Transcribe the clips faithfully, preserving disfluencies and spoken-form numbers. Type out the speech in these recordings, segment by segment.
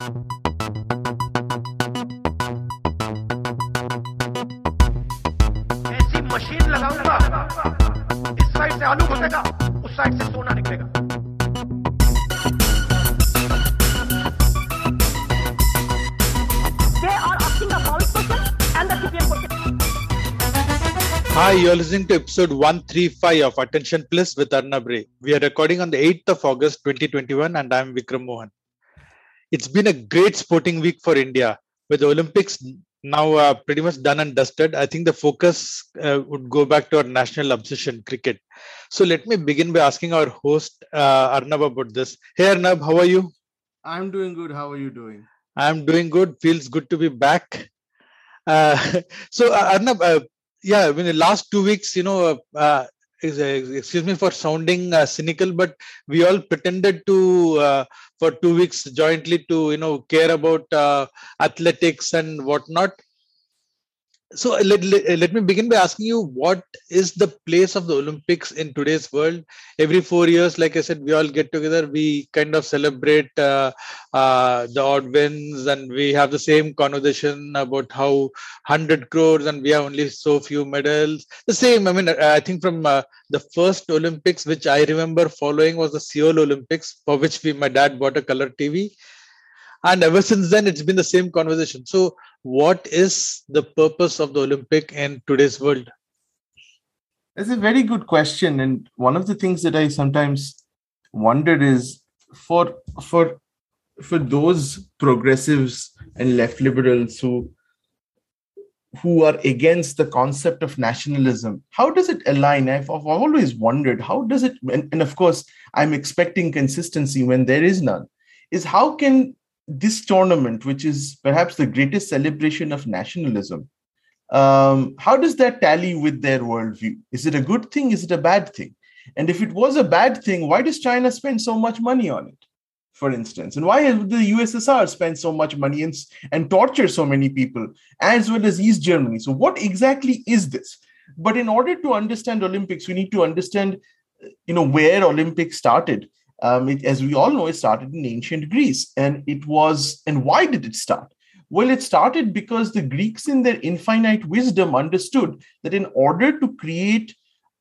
ऐसी मशीन लगाऊंगा, इस साइड से आलू घुसेगा, उस साइड से सोना निकलेगा। They are asking a false question and the Cyprian question. Hi, you're listening to episode one thirty-five of Attention Plus with Arnab Ray. We are recording on the eighth of August twenty twenty-one and I'm Vikram Mohan. It's been a great sporting week for India with the Olympics now uh, pretty much done and dusted. I think the focus uh, would go back to our national obsession, cricket. So let me begin by asking our host, uh, Arnab, about this. Hey Arnab, how are you? I'm doing good. How are you doing? I'm doing good. Feels good to be back. Uh, so uh, Arnab, uh, yeah, I mean, the last two weeks, you know, uh, uh, is, uh, excuse me for sounding uh, cynical, but we all pretended to, uh, for two weeks jointly to, you know, care about uh, athletics and whatnot. So let, let, let me begin by asking you, what is the place of the Olympics in today's world? Every four years, like I said, we all get together, we kind of celebrate uh, uh, the odd wins, and we have the same conversation about how one hundred crores and we have only so few medals. The same, I mean, I think from uh, the first Olympics, which I remember following, was the Seoul Olympics, for which we, my dad bought a color T V. And ever since then, it's been the same conversation. So, what is the purpose of the Olympic in today's world? That's a very good question. And one of the things that I sometimes wonder is for for for those progressives and left liberals who who are against the concept of nationalism, how does it align? I've, I've always wondered, how does it, and, and of course, I'm expecting consistency when there is none, is how can this tournament, which is perhaps the greatest celebration of nationalism, um, how does that tally with their worldview? Is it a good thing? Is it a bad thing? And if it was a bad thing, why does China spend so much money on it, for instance? And why has the U S S R spend so much money and, and torture so many people, as well as East Germany? So what exactly is this? But in order to understand Olympics, we need to understand, you know, where Olympics started. Um, it, as we all know, it started in ancient Greece. And it was, and why did it start? Well, it started because the Greeks, in their infinite wisdom, understood that in order to create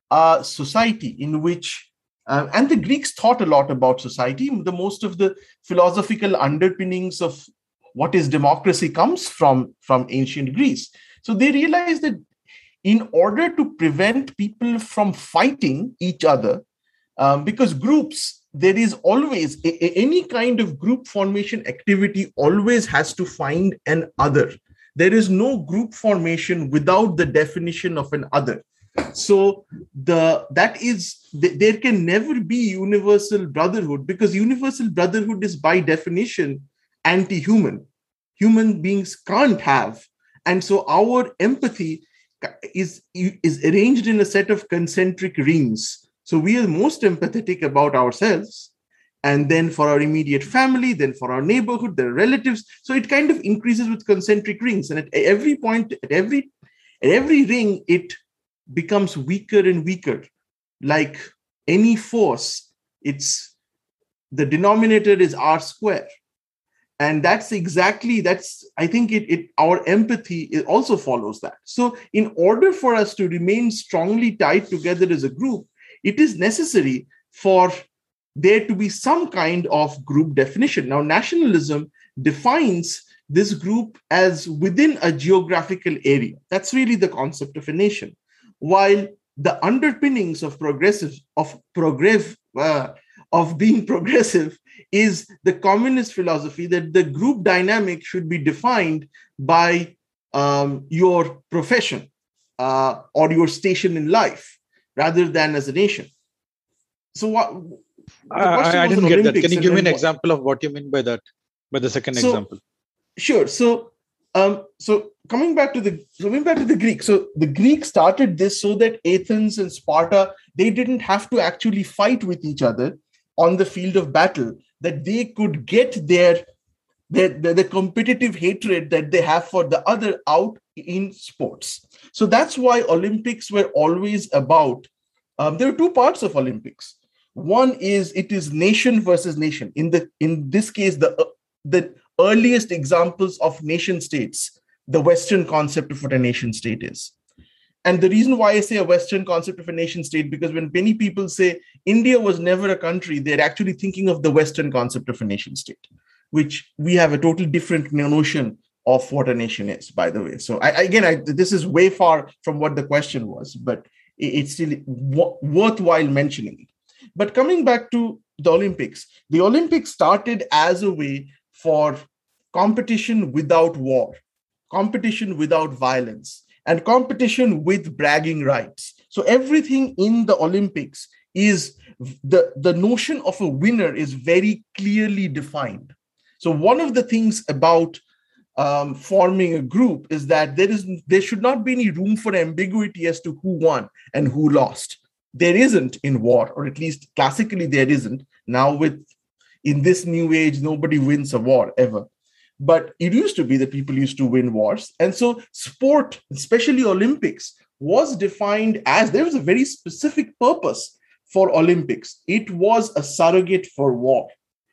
a society in which, uh, and the Greeks thought a lot about society, the most of the philosophical underpinnings of what is democracy comes from, from ancient Greece. So they realized that in order to prevent people from fighting each other, um, because groups, there is always a, a, any kind of group formation activity always has to find an other. There is no group formation without the definition of an other. So the that is there can never be universal brotherhood, because universal brotherhood is by definition anti-human. Human beings can't have, and so our empathy is is arranged in a set of concentric rings. So we are most empathetic about ourselves, and then for our immediate family, then for our neighborhood, their relatives. So it kind of increases with concentric rings. And at every point, at every, at every ring, it becomes weaker and weaker. Like any force, it's the denominator is R square. And that's exactly, that's, I think it, it our empathy it also follows that. So in order for us to remain strongly tied together as a group, it is necessary for there to be some kind of group definition. Now, nationalism defines this group as within a geographical area. That's really the concept of a nation. While the underpinnings of progressive, of progressive, uh, of being progressive is the communist philosophy that the group dynamic should be defined by um, your profession uh, or your station in life, rather than as a nation. So what? I, I didn't get Olympics, that. Can you give me an what, example of what you mean by that? By the second so, example? Sure. So, um, so coming back to the coming back to the Greeks. So the Greeks started this so that Athens and Sparta, they didn't have to actually fight with each other on the field of battle. That they could get their the, the, the competitive hatred that they have for the other out in sports. So that's why Olympics were always about, um, there are two parts of Olympics. One is it is nation versus nation. In the in this case, the, uh, the earliest examples of nation states, the Western concept of what a nation state is. And the reason why I say a Western concept of a nation state, because when many people say India was never a country, they're actually thinking of the Western concept of a nation state, which we have a totally different notion of what a nation is, by the way. So I, again, I, this is way far from what the question was, but it's still w- worthwhile mentioning. But coming back to the Olympics, the Olympics started as a way for competition without war, competition without violence, and competition with bragging rights. So everything in the Olympics is the, the notion of a winner is very clearly defined. So one of the things about um, forming a group is that there is there should not be any room for ambiguity as to who won and who lost. There isn't in war, or at least classically there isn't. Now with in this new age, nobody wins a war ever. But it used to be that people used to win wars. And so sport, especially Olympics, was defined as there was a very specific purpose for Olympics. It was a surrogate for war.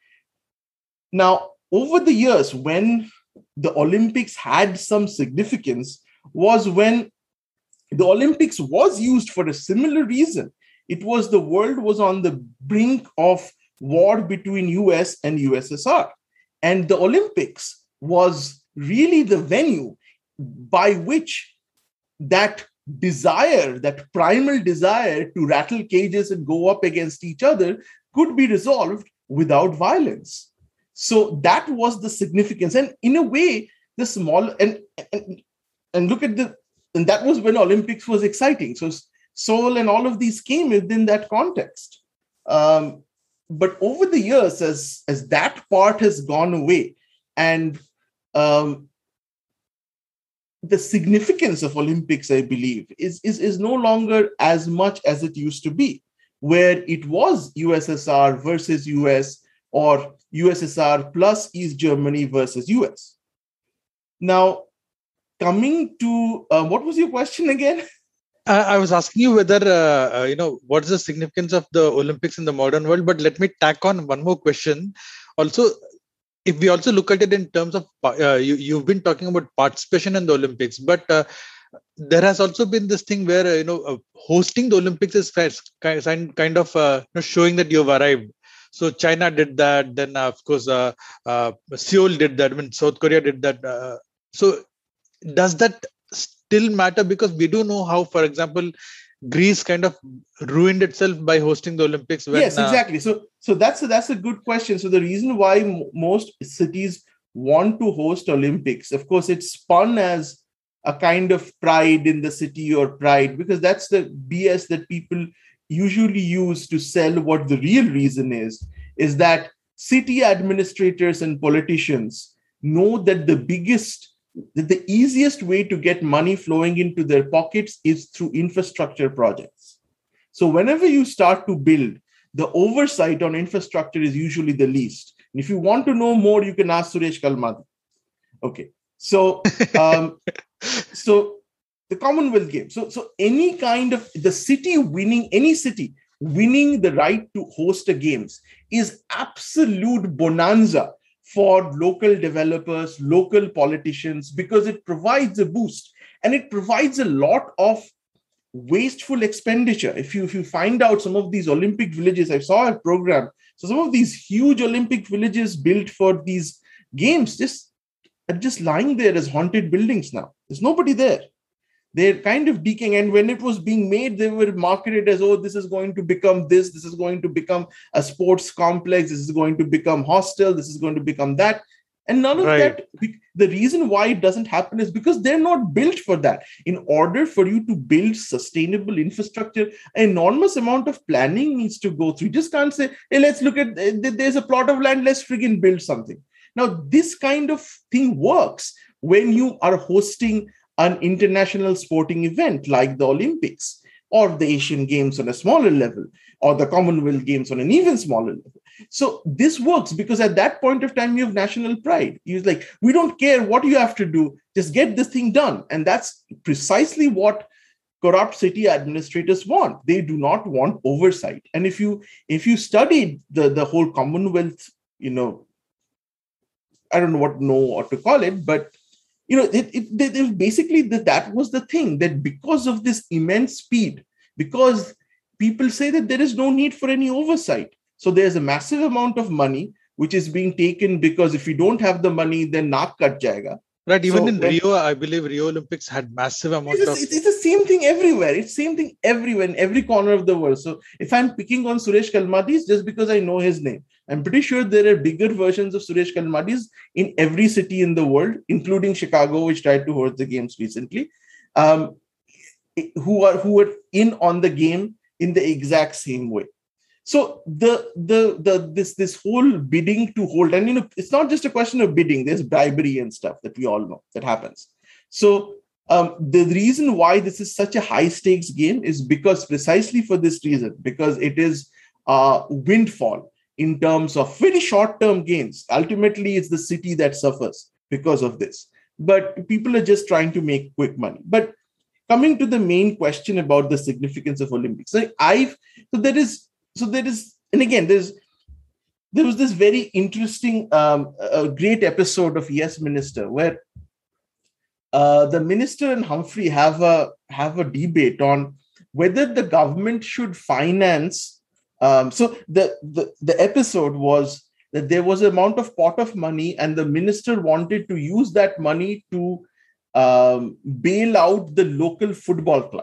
Now, over the years, when the Olympics had some significance, was when the Olympics was used for a similar reason. It was the world was on the brink of war between U S and U S S R. And the Olympics was really the venue by which that desire, that primal desire to rattle cages and go up against each other could be resolved without violence. So that was the significance. And in a way, the small, and, and, and look at the, and that was when Olympics was exciting. So Seoul and all of these came within that context. Um, But over the years, as, as that part has gone away, and um, the significance of Olympics, I believe, is, is, is no longer as much as it used to be, where it was U S S R versus U S, or U S S R plus East Germany versus U S. Now, coming to, uh, what was your question again? I was asking you whether, uh, uh, you know, what's the significance of the Olympics in the modern world? But let me tack on one more question. Also, if we also look at it in terms of, uh, you, you've been talking about participation in the Olympics, but uh, there has also been this thing where, uh, you know, uh, hosting the Olympics is kind, kind of uh, you know, showing that you've arrived. So China did that. Then, uh, of course, uh, uh, Seoul did that. I mean, South Korea did that. Uh, so does that still matter? Because we do know how, for example, Greece kind of ruined itself by hosting the Olympics. When, yes, exactly. Uh, so, so that's a, that's a good question. So the reason why m- most cities want to host Olympics, of course, it's spun as a kind of pride in the city or pride, because that's the B S that people usually use to sell what the real reason is, is that city administrators and politicians know that the biggest that the easiest way to get money flowing into their pockets is through infrastructure projects. So whenever you start to build, the oversight on infrastructure is usually the least. And if you want to know more, you can ask Suresh Kalmadi. Okay. So, um, so the Commonwealth Games. So, so any kind of the city winning, any city winning the right to host a games is absolute bonanza for local developers, local politicians, because it provides a boost and it provides a lot of wasteful expenditure. If you, if you find out some of these Olympic villages, I saw a program. So some of these huge Olympic villages built for these games just are just lying there as haunted buildings now. There's nobody there. They're kind of decaying. And when it was being made, they were marketed as, oh, this is going to become this, this is going to become a sports complex, this is going to become hostel, this is going to become that. And none of right. that, the reason why it doesn't happen is because they're not built for that. In order for you to build sustainable infrastructure, an enormous amount of planning needs to go through. You just can't say, hey, let's look at, there's a plot of land, let's friggin' build something. Now, this kind of thing works when you are hosting an international sporting event like the Olympics or the Asian Games on a smaller level or the Commonwealth Games on an even smaller level. So this works because at that point of time, you have national pride. You're like, we don't care what you have to do, just get this thing done. And that's precisely what corrupt city administrators want. They do not want oversight. And if you if you studied the, the whole Commonwealth, you know, I don't know what know what to call it, but you know, it, it, it, it basically that, that was the thing, that because of this immense speed, because people say that there is no need for any oversight. So there's a massive amount of money which is being taken, because if you don't have the money, then naak kat jayega. Right. Even So in when- Rio, I believe Rio Olympics had massive amount It's, of. it's, it's the same thing everywhere. It's same thing everywhere in every corner of the world. So if I'm picking on Suresh Kalmadis just because I know his name, I'm pretty sure there are bigger versions of Suresh Kalmadis in every city in the world, including Chicago, which tried to host the games recently, um, who are who are in on the game in the exact same way. So the the the this this whole bidding to hold, and you know, it's not just a question of bidding. There's bribery and stuff that we all know that happens. So um, the reason why this is such a high stakes game is because precisely for this reason, because it is a windfall in terms of very short term gains. Ultimately, it's the city that suffers because of this. But people are just trying to make quick money. But coming to the main question about the significance of Olympics, so I've so there is. So there is, and again, there's there was this very interesting, um, a great episode of Yes Minister where uh, the minister and Humphrey have a have a debate on whether the government should finance. Um, so the, the the episode was that there was an amount of pot of money, and the minister wanted to use that money to um, bail out the local football club.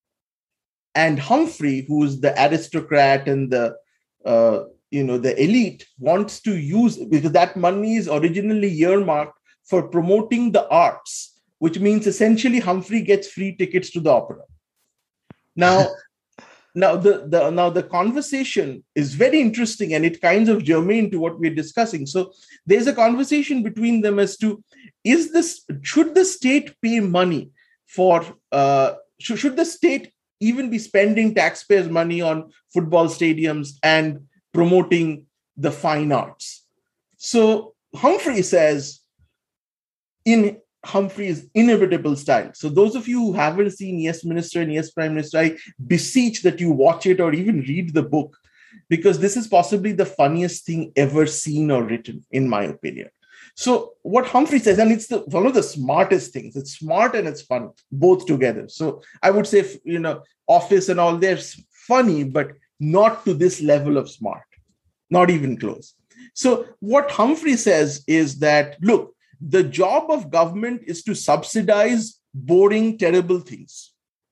And Humphrey, who's the aristocrat and the uh, you know the elite, wants to use, because that money is originally earmarked for promoting the arts, which means essentially Humphrey gets free tickets to the opera. Now, now the, the now the conversation is very interesting, and it kinds of germane to what we're discussing. So there's a conversation between them as to is this should the state pay money for uh, should, should the state even be spending taxpayers' money on football stadiums and promoting the fine arts? So Humphrey says, in Humphrey's inevitable style. So those of you who haven't seen Yes Minister and Yes Prime Minister, I beseech that you watch it or even read the book, because this is possibly the funniest thing ever seen or written, in my opinion. So what Humphrey says, and it's the, one of the smartest things. It's smart and it's fun, both together. So I would say, you know, Office and all, they're funny, but not to this level of smart, not even close. So what Humphrey says is that, look, the job of government is to subsidize boring, terrible things.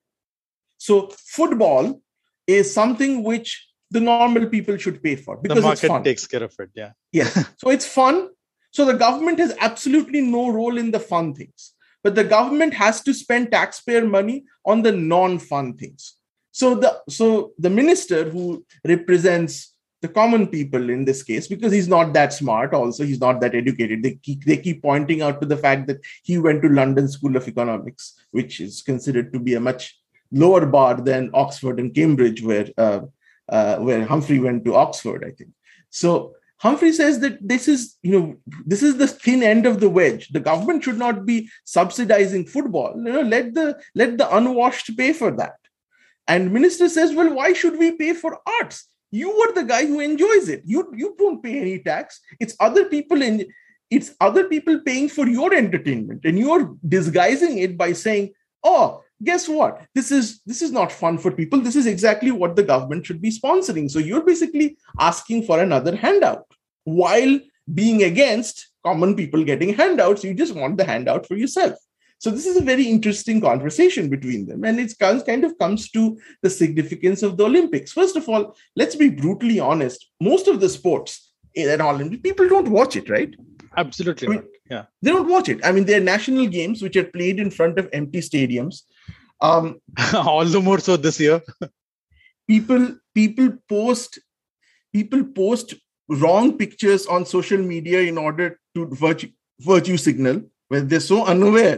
So football is something which the normal people should pay for because the it's fun. market takes care of it. Yeah. Yeah. So it's fun. So the government has absolutely no role in the fun things, but the government has to spend taxpayer money on the non-fun things. So the so the minister, who represents the common people in this case, because he's not that smart, also he's not that educated. They keep they keep pointing out to the fact that he went to London School of Economics, which is considered to be a much lower bar than Oxford and Cambridge, where uh, uh, where Humphrey went to Oxford, I think. So Humphrey says that this is, you know, this is the thin end of the wedge. The government should not be subsidizing football. You know, let the let the unwashed pay for that. And minister says, well, why should we pay for arts? You are the guy who enjoys it. You you don't pay any tax. It's other people in it's other people paying for your entertainment, and you're disguising it by saying, oh, guess what? This is this is not fun for people. This is exactly what the government should be sponsoring. So you're basically asking for another handout while being against common people getting handouts. You just want the handout for yourself. So this is a very interesting conversation between them. And it kind of comes to the significance of the Olympics. First of all, let's be brutally honest. Most of the sports in Olympics, people don't watch it, right? Absolutely I mean, not. Yeah. They don't watch it. I mean, they're national games which are played in front of empty stadiums. Um, All the more so this year. people, people post, people post wrong pictures on social media in order to virtue, virtue signal, when they're so unaware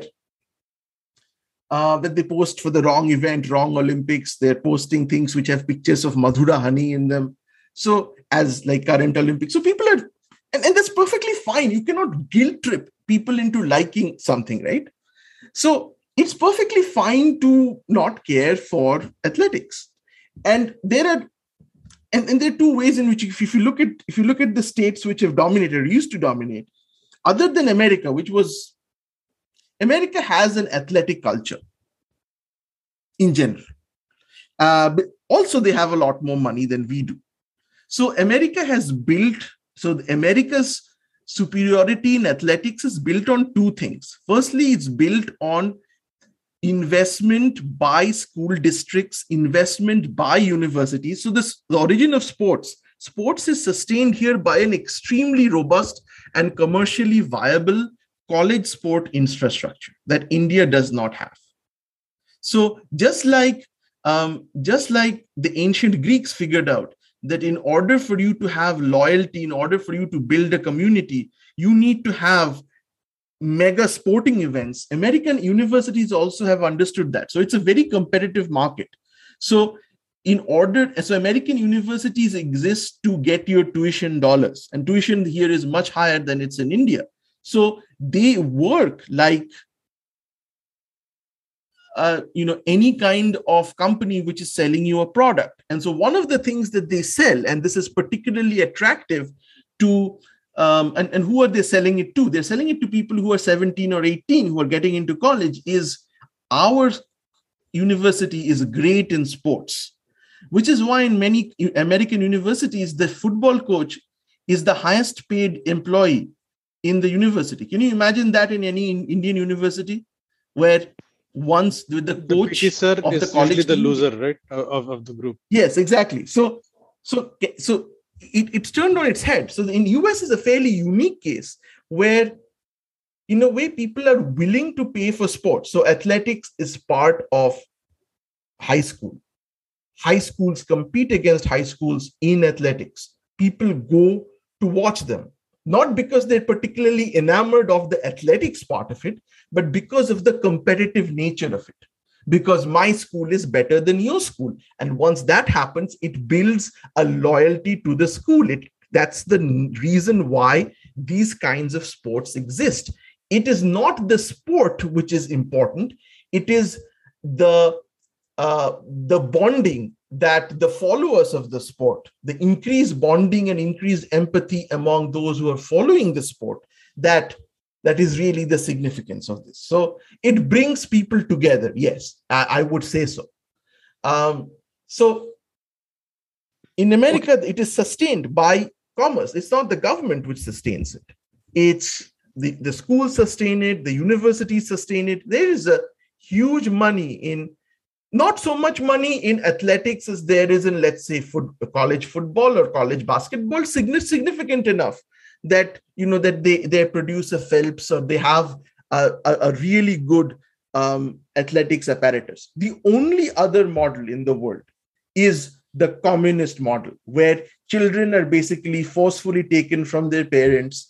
uh, that they post for the wrong event, wrong Olympics. They're posting things which have pictures of Madhura honey in them. So as like current Olympics. So people are, and, and that's perfectly fine. You cannot guilt trip people into liking something, right? So it's perfectly fine to not care for athletics. And there are And, and there are two ways in which, if, if you look at if you look at the states which have dominated or used to dominate, other than America, which was, America has an athletic culture in general. Uh, but also, they have a lot more money than we do. So America has built, so America's superiority in athletics is built on two things. Firstly, it's built on investment by school districts, investment by universities. So this, the origin of sports, sports is sustained here by an extremely robust and commercially viable college sport infrastructure that India does not have. So just like um, just like the ancient Greeks figured out that in order for you to have loyalty, in order for you to build a community, you need to have mega sporting events. American universities also have understood that. So it's a very competitive market. So in order, so American universities exist to get your tuition dollars, and tuition here is much higher than it's in India. So they work like Uh, you know, any kind of company which is selling you a product. And so one of the things that they sell, and this is particularly attractive to, um, and, and who are they selling it to? They're selling it to people who are seventeen or eighteen who are getting into college, is our university is great in sports, which is why in many American universities, the football coach is the highest paid employee in the university. Can you imagine that in any Indian university where once with the coach the P T sir of is the college usually the team, loser, right, of, of the group? Yes, exactly. So, so, so it, it's turned on its head. So in U S is a fairly unique case where, in a way, people are willing to pay for sports. So athletics is part of high school. High schools compete against high schools in athletics. People go to watch them, not because they're particularly enamored of the athletics part of it, but because of the competitive nature of it. Because my school is better than your school. And once that happens, it builds a loyalty to the school. It, that's the reason why these kinds of sports exist. It is not the sport which is important. It is the, uh, the bonding that the followers of the sport, the increased bonding and increased empathy among those who are following the sport, that, that is really the significance of this. So it brings people together. Yes, I, I would say so. Um, so in America, okay, it is sustained by commerce. It's not the government which sustains it. It's the, the schools sustain it, the universities sustain it. There is a huge money in, not so much money in athletics as there is in, let's say, foot, college football or college basketball, significant enough that, you know, that they, they produce a Phelps or they have a, a, a really good um, athletics apparatus. The only other model in the world is the communist model, where children are basically forcefully taken from their parents,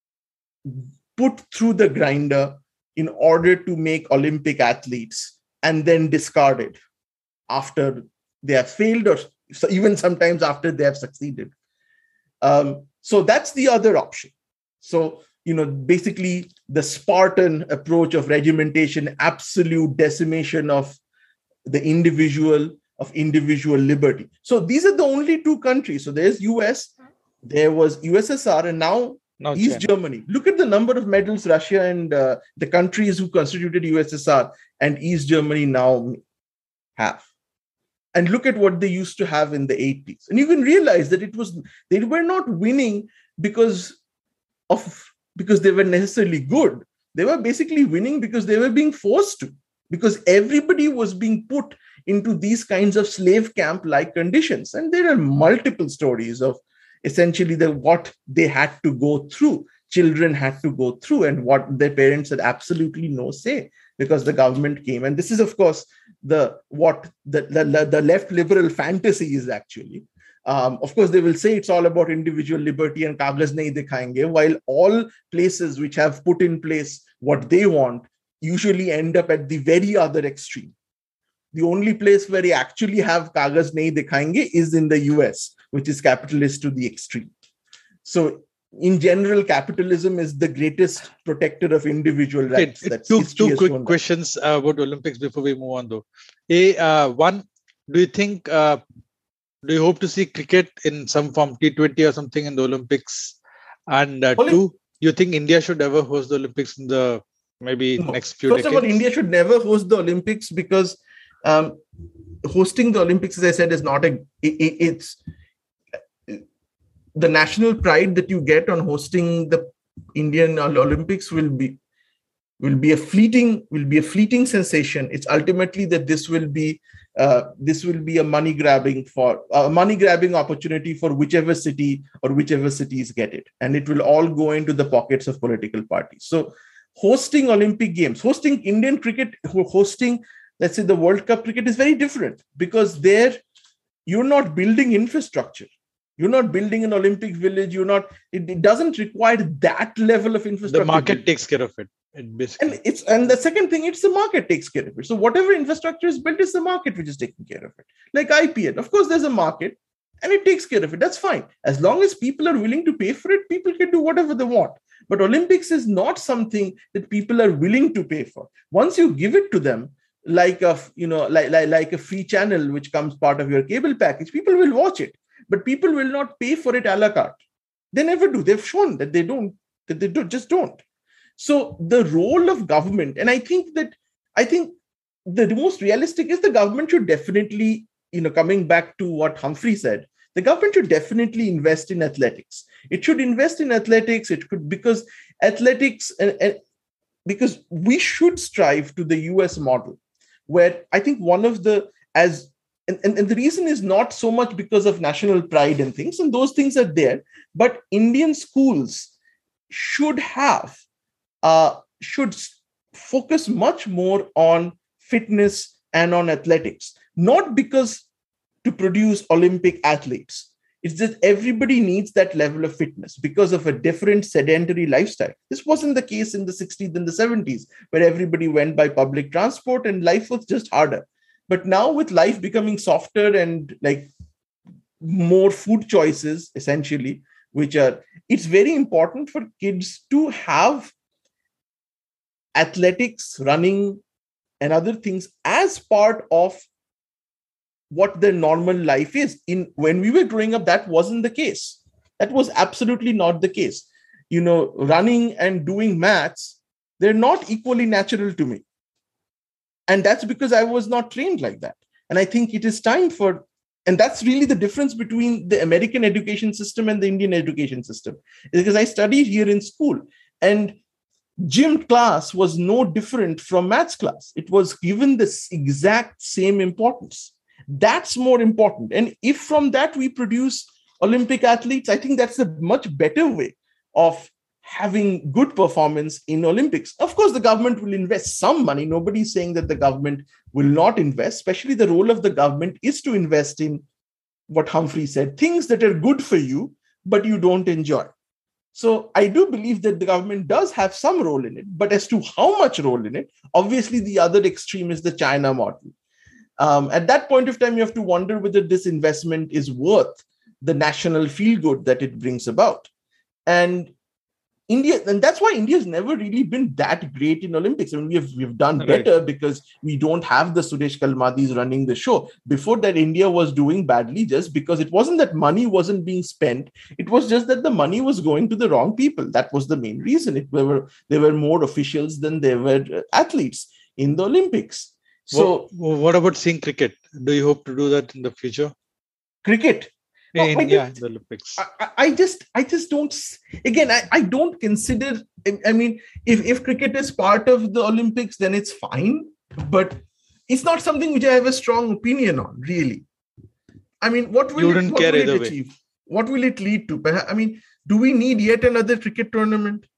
put through the grinder in order to make Olympic athletes, and then discarded after they have failed, or so even sometimes after they have succeeded. Um, so that's the other option. So, you know, basically the Spartan approach of regimentation, absolute decimation of the individual, of individual liberty. So these are the only two countries. So there's U S, there was U S S R, and now Now East China. Germany. Look at the number of medals Russia and uh, the countries who constituted U S S R and East Germany now have. And look at what they used to have in the eighties. And you can realize that it was, they were not winning because of, because they were necessarily good. They were basically winning because they were being forced to, because everybody was being put into these kinds of slave camp-like conditions. And there are multiple stories of essentially the what they had to go through, children had to go through, and what their parents had absolutely no say because the government came. And this is, of course, the what the, the, the left liberal fantasy is actually. Um, of course, they will say it's all about individual liberty and kagaz nahi dikhayenge, while all places which have put in place what they want usually end up at the very other extreme. The only place where they actually have kagaz nahi dikhayenge is in the U S, which is capitalist to the extreme. So in general, capitalism is the greatest protector of individual rights. Okay, That's two two quick that. questions uh, about Olympics before we move on, though. A, uh, one, do you think, uh, do you hope to see cricket in some form, T twenty or something in the Olympics? And uh, Olymp- two, You think India should ever host the Olympics in the maybe No. next few First decades? of all, India should never host the Olympics because um, hosting the Olympics, as I said, is not a. It, it, it's the national pride that you get on hosting the Indian Olympics will be will be a fleeting will be a fleeting sensation. It's ultimately that this will be uh, this will be a money grabbing for a money grabbing opportunity for whichever city or whichever cities get it, and it will all go into the pockets of political parties. So, hosting Olympic Games, hosting Indian cricket, hosting let's say the World Cup cricket is very different because there you're not building infrastructure. You're not building an Olympic village. You're not. It, it doesn't require that level of infrastructure. The market takes care of it. It basically. And it's and the second thing, it's the market takes care of it. So whatever infrastructure is built, it's the market which is taking care of it. Like I P L, of course, there's a market, and it takes care of it. That's fine. As long as people are willing to pay for it, people can do whatever they want. But Olympics is not something that people are willing to pay for. Once you give it to them, like a you know like like, like a free channel which comes part of your cable package, people will watch it. But people will not pay for it a la carte. They never do. They've shown that they don't, that they do, just don't. So the role of government, and I think that, I think the most realistic is the government should definitely, you know, coming back to what Humphrey said, the government should definitely invest in athletics. It should invest in athletics. It could, because athletics, and, and because we should strive to the U S model, where I think one of the, as And, and, and the reason is not so much because of national pride and things, and those things are there, but Indian schools should have, uh, should focus much more on fitness and on athletics, not because to produce Olympic athletes. It's just everybody needs that level of fitness because of a different sedentary lifestyle. This wasn't the case in the sixties and the seventies, where everybody went by public transport and life was just harder. But now with life becoming softer and like more food choices, essentially, which are, it's very important for kids to have athletics, running, and other things as part of what their normal life is. In when we were growing up, that wasn't the case. That was absolutely not the case. You know, running and doing maths, they're not equally natural to me. And that's because I was not trained like that. And I think it is time for, and that's really the difference between the American education system and the Indian education system. Because I studied here in school, and gym class was no different from maths class. It was given this exact same importance. That's more important. And if from that we produce Olympic athletes, I think that's a much better way of having good performance in Olympics. Of course, the government will invest some money. Nobody's saying that the government will not invest. Especially the role of the government is to invest in what Humphrey said, things that are good for you, but you don't enjoy. So I do believe that the government does have some role in it, but as to how much role in it, obviously the other extreme is the China model. Um, at that point of time, you have to wonder whether this investment is worth the national feel good that it brings about. And India, and that's why India has never really been that great in Olympics. I mean, we've we've done better right. because we don't have the Suresh Kalmadis running the show. Before that, India was doing badly just because it wasn't that money wasn't being spent. It was just that the money was going to the wrong people. That was the main reason. It there were there were more officials than there were athletes in the Olympics. So, what, what about seeing cricket? Do you hope to do that in the future? Cricket. In, I yeah, the Olympics. I, I just, I just don't. Again, I, I don't consider. I mean, if, if cricket is part of the Olympics, then it's fine. But it's not something which I have a strong opinion on, really. I mean, what will, it, what will it achieve? Way. What will it lead to? I mean, do we need yet another cricket tournament?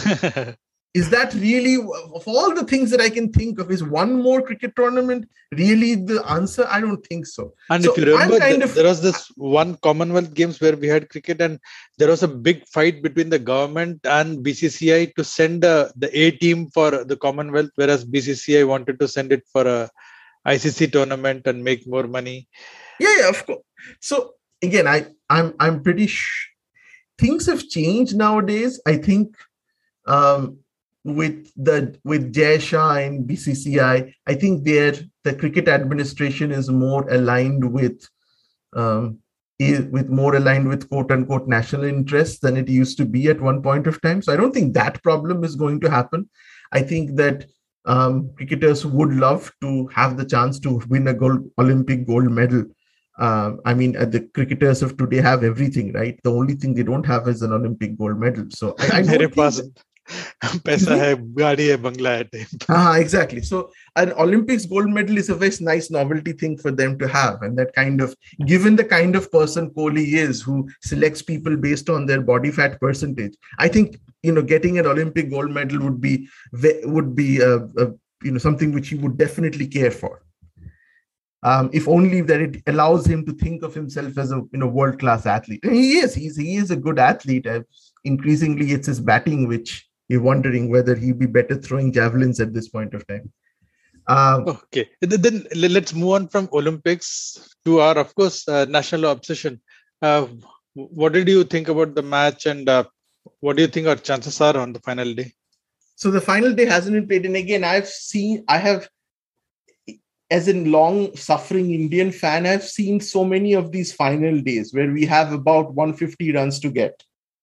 Is that really, of all the things that I can think of, is one more cricket tournament really the answer? I don't think so. And so if you remember, kind th- of, there was this one Commonwealth Games where we had cricket, and there was a big fight between the government and B C C I to send uh, the A team for the Commonwealth, whereas B C C I wanted to send it for a I C C tournament and make more money. Yeah, yeah, of course. So again, I, I'm I'm pretty sh- things have changed nowadays. I think. Um, with the with Jay Shah and B C C I, I think there the cricket administration is more aligned with um, is with more aligned with quote unquote national interests than it used to be at one point of time. So I don't think that problem is going to happen. I think that um, cricketers would love to have the chance to win a gold Olympic gold medal. Uh, I mean, uh, the cricketers of today have everything, right? The only thing they don't have is an Olympic gold medal. So I, I don't think that, पैसा है, गाड़ी है, बंगला है. Ah, exactly. So an Olympics gold medal is a very nice novelty thing for them to have. And that kind of, given the kind of person Kohli is, who selects people based on their body fat percentage, I think, you know, getting an Olympic gold medal would be, would be, a, a, you know, something which he would definitely care for. Um, if only that it allows him to think of himself as a, you know, world-class athlete. And he is, he's, he is a good athlete. Uh, increasingly, it's his batting which you're wondering whether he'd be better throwing javelins at this point of time. Um, okay, then let's move on from Olympics to our, of course, uh, national obsession. Uh, what did you think about the match, and uh, what do you think our chances are on the final day? So the final day hasn't been played, and again, I've seen, I have, as a long-suffering Indian fan, I've seen so many of these final days where we have about one hundred fifty runs to get,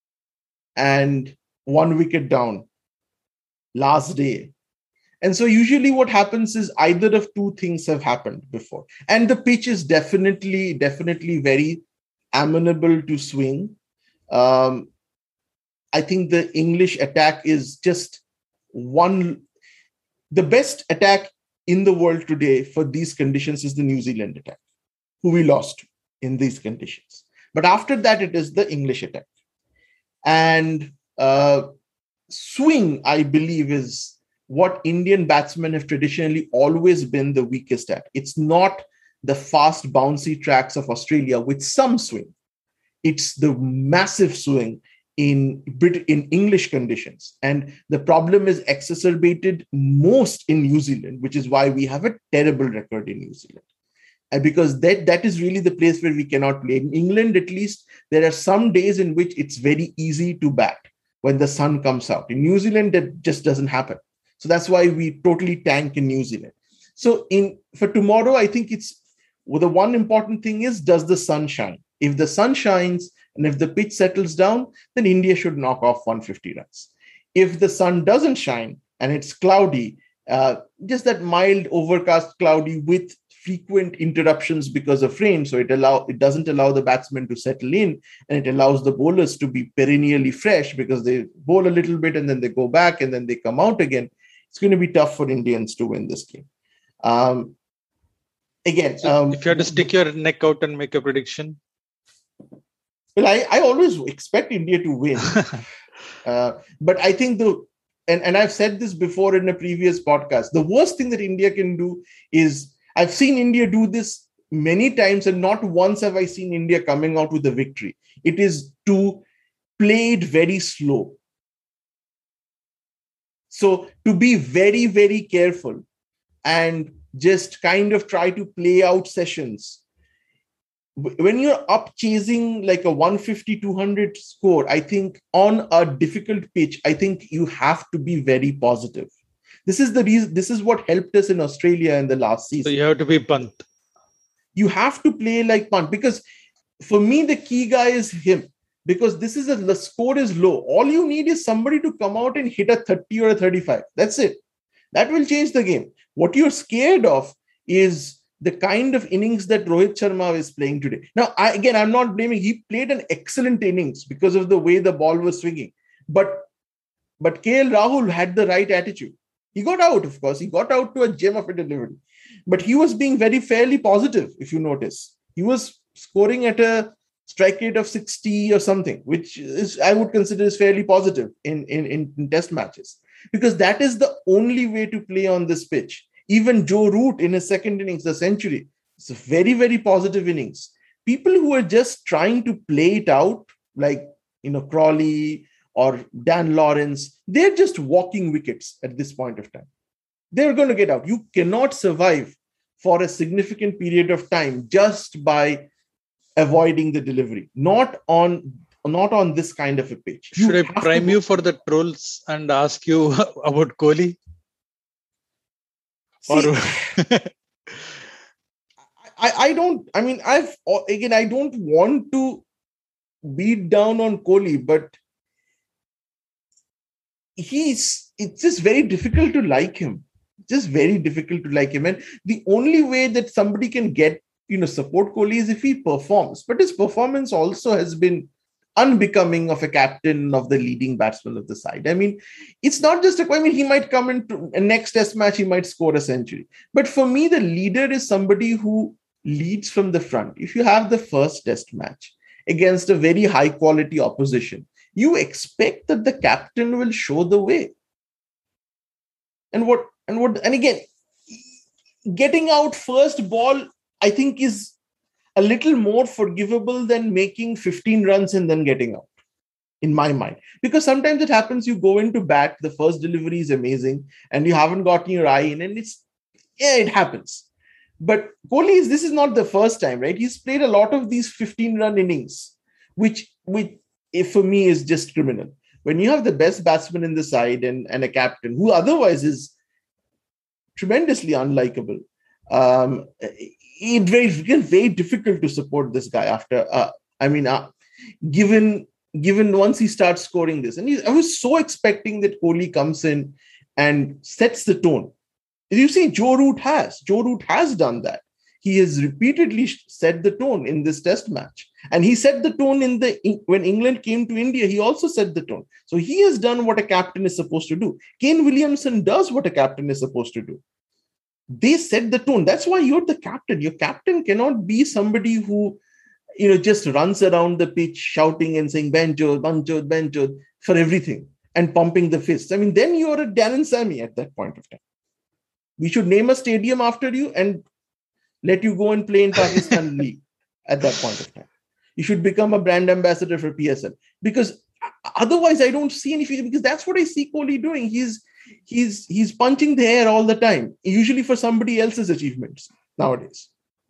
and one wicket down last day. And so usually what happens is either of two things have happened before. And the pitch is definitely, definitely very amenable to swing. Um, I think the English attack is just one, the best attack in the world today for these conditions is the New Zealand attack, who we lost in these conditions. But after that, it is the English attack. And Uh, swing, I believe, is what Indian batsmen have traditionally always been the weakest at. It's not the fast, bouncy tracks of Australia with some swing. It's the massive swing in Brit- in English conditions. And the problem is exacerbated most in New Zealand, which is why we have a terrible record in New Zealand. And because that, that is really the place where we cannot play. In England, at least, there are some days in which it's very easy to bat when the sun comes out. In New Zealand, that just doesn't happen. So that's why we totally tank in New Zealand. So in for tomorrow, I think it's, well, the one important thing is, does the sun shine? If the sun shines and if the pitch settles down, then India should knock off one hundred fifty runs. If the sun doesn't shine and it's cloudy, uh, just that mild overcast cloudy with frequent interruptions because of rain, so it allow it doesn't allow the batsmen to settle in, and it allows the bowlers to be perennially fresh because they bowl a little bit and then they go back and then they come out again. It's going to be tough for Indians to win this game. Um, again, so um, if you had to stick your neck out and make a prediction, well, I, I always expect India to win, uh, but I think the and and I've said this before in a previous podcast. The worst thing that India can do is, I've seen India do this many times, and not once have I seen India coming out with a victory. It is to play it very slow. So to be very, very careful and just kind of try to play out sessions. When you're up chasing like a one fifty, two hundred score, I think on a difficult pitch, I think you have to be very positive. This is the reason. This is what helped us in Australia in the last season. So you have to be punt. You have to play like punt, because for me, the key guy is him, because this is a, the score is low. All you need is somebody to come out and hit a thirty or a thirty-five. That's it. That will change the game. What you're scared of is the kind of innings that Rohit Sharma is playing today. Now, I, again, I'm not blaming. He played an excellent innings because of the way the ball was swinging. But, but K L Rahul had the right attitude. He got out, of course. He got out to a gem of a delivery. But he was being very fairly positive, if you notice. He was scoring at a strike rate of sixty or something, which is, I would consider, is fairly positive in, in, in test matches. Because that is the only way to play on this pitch. Even Joe Root in his second innings, the century, it's a very, very positive innings. People who are just trying to play it out, like, you know, Crawley or Dan Lawrence, they're just walking wickets at this point of time. They're going to get out. You cannot survive for a significant period of time just by avoiding the delivery. Not on, not on this kind of a pitch. You Should I prime you for the trolls and ask you about Kohli? See, Or I, I don't, I mean, I've, again, I don't want to beat down on Kohli, but he's, it's just very difficult to like him. Just very difficult to like him. And the only way that somebody can get, you know, support Kohli is if he performs. But his performance also has been unbecoming of a captain of the leading batsman of the side. I mean, it's not just a, I mean, he might come into a next test match, he might score a century. But for me, the leader is somebody who leads from the front. If you have the first test match against a very high quality opposition, you expect that the captain will show the way. And what, and what, and again, getting out first ball, I think is a little more forgivable than making fifteen runs and then getting out, in my mind. Because sometimes it happens, you go into bat, the first delivery is amazing, and you haven't gotten your eye in, and it's, yeah, it happens. But Kohli, is, this is not the first time, right? He's played a lot of these fifteen-run innings, which, which if for me, is just criminal. When you have the best batsman in the side and, and a captain who otherwise is tremendously unlikable, um, it's very, very difficult to support this guy after, uh, I mean, uh, given given once he starts scoring this. And he, I was so expecting that Kohli comes in and sets the tone. You see, Joe Root has. Joe Root has done that. He has repeatedly set the tone in this test match. And he set the tone in the when England came to India, he also set the tone. So he has done what a captain is supposed to do. Kane Williamson does what a captain is supposed to do. They set the tone. That's why you're the captain. Your captain cannot be somebody who, you know, just runs around the pitch shouting and saying Banjo, Banjo, Banjo for everything and pumping the fists. I mean, then you're a Darren Sammy at that point of time. We should name a stadium after you and let you go and play in Pakistan League at that point of time. You should become a brand ambassador for P S L. Because otherwise, I don't see any feeling, because that's what I see Kohli doing. He's he's he's punching the air all the time, usually for somebody else's achievements nowadays.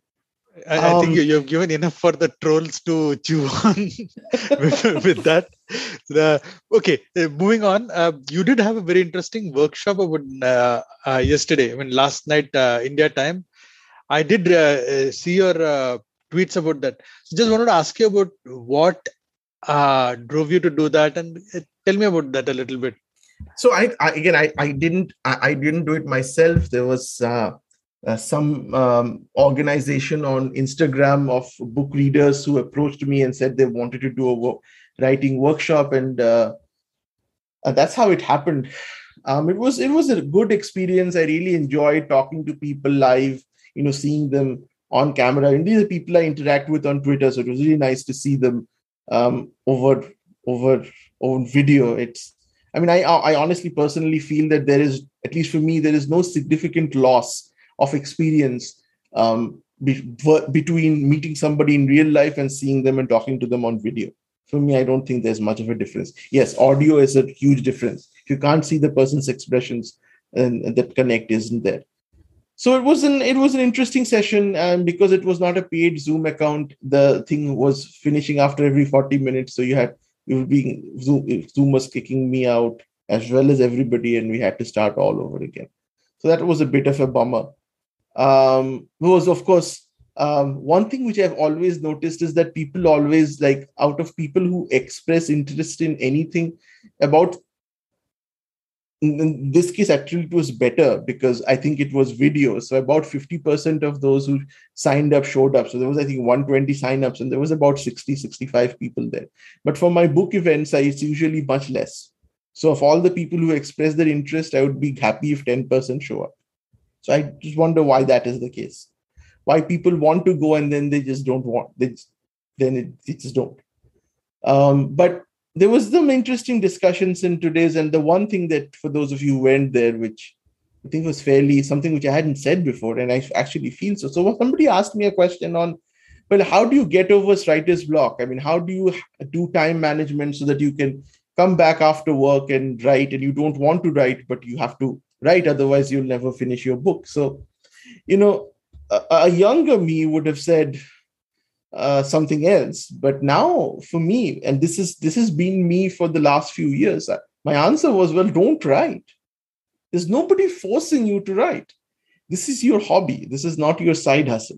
I, I Um, think you, you've given enough for the trolls to chew on with, with that. The, okay, uh, moving on. Uh, you did have a very interesting workshop about uh, uh, yesterday. I mean, last night, uh, India time. I did uh, uh, see your uh, tweets about that. So just wanted to ask you about what uh, drove you to do that, and uh, tell me about that a little bit. So I, I again, I, I didn't I, I didn't do it myself. There was uh, uh, some um, organization on Instagram of book readers who approached me and said they wanted to do a wo- writing workshop, and uh, uh, that's how it happened. Um, it was it was a good experience. I really enjoyed talking to people live, you know, seeing them on camera. And these are people I interact with on Twitter, so it was really nice to see them um, over over on video. It's I mean, I I honestly personally feel that there is, at least for me, there is no significant loss of experience um, be, between meeting somebody in real life and seeing them and talking to them on video. For me, I don't think there's much of a difference. Yes, audio is a huge difference. If you can't see the person's expressions, and that connect isn't there. So it was an it was an interesting session, and because it was not a paid Zoom account, the thing was finishing after every forty minutes. So you had you were being Zoom, Zoom was kicking me out as well as everybody, and we had to start all over again. So that was a bit of a bummer. Um, was of course um, one thing which I've always noticed is that people always, like, out of people who express interest in anything about. In this case, actually, it was better because I think it was video. So about fifty percent of those who signed up showed up. So there was, I think, one hundred twenty signups, and there was about sixty, sixty-five people there. But for my book events, it's usually much less. So of all the people who express their interest, I would be happy if ten percent show up. So I just wonder why that is the case. Why people want to go and then they just don't want. They just, then it, they just don't. Um, but there was some interesting discussions in today's, and the one thing that, for those of you who went there, which I think was fairly something which I hadn't said before, and I actually feel so. So somebody asked me a question on, well, how do you get over writer's block? I mean, how do you do time management so that you can come back after work and write, and you don't want to write, but you have to write, otherwise you'll never finish your book. So, you know, a, a younger me would have said, Uh, something else. But now for me, and this is this has been me for the last few years, my answer was, well, don't write. There's nobody forcing you to write. This is your hobby. This is not your side hustle.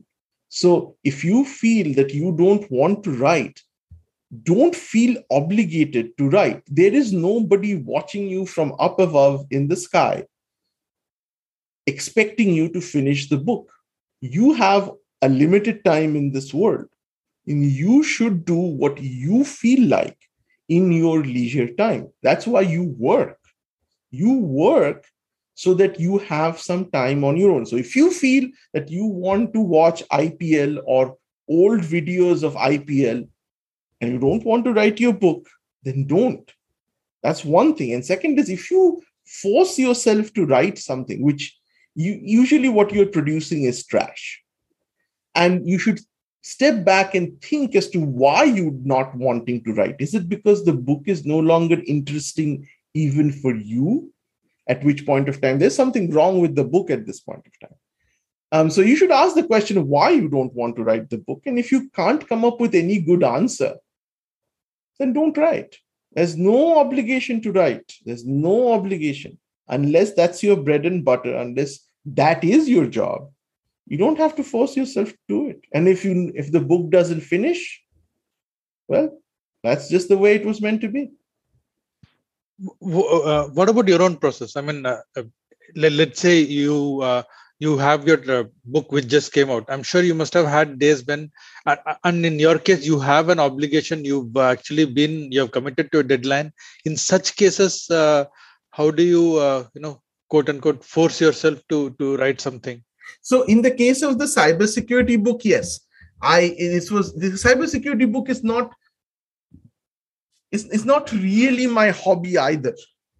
So if you feel that you don't want to write, don't feel obligated to write. There is nobody watching you from up above in the sky expecting you to finish the book. You have a limited time in this world, and you should do what you feel like in your leisure time. That's why you work. You work so that you have some time on your own. So if you feel that you want to watch I P L or old videos of I P L and you don't want to write your book, then don't. That's one thing. And second is, if you force yourself to write something, which you usually what you're producing is trash, and you should step back and think as to why you're not wanting to write. Is it because the book is no longer interesting even for you? At which point of time, there's something wrong with the book at this point of time. Um, so you should ask the question of why you don't want to write the book. And if you can't come up with any good answer, then don't write. There's no obligation to write. There's no obligation. Unless that's your bread and butter, unless that is your job, you don't have to force yourself to do it. And if you if the book doesn't finish, well, that's just the way it was meant to be. Uh, what about your own process? I mean, uh, uh, let, let's say you uh, you have your uh, book which just came out. I'm sure you must have had days when, uh, and in your case, you have an obligation. You've uh, actually been, you have committed to a deadline. In such cases, uh, how do you, uh, you know, quote unquote, force yourself to to write something? So in the case of the cybersecurity book, yes, I this was the cybersecurity book is not it's, it's not really my hobby either.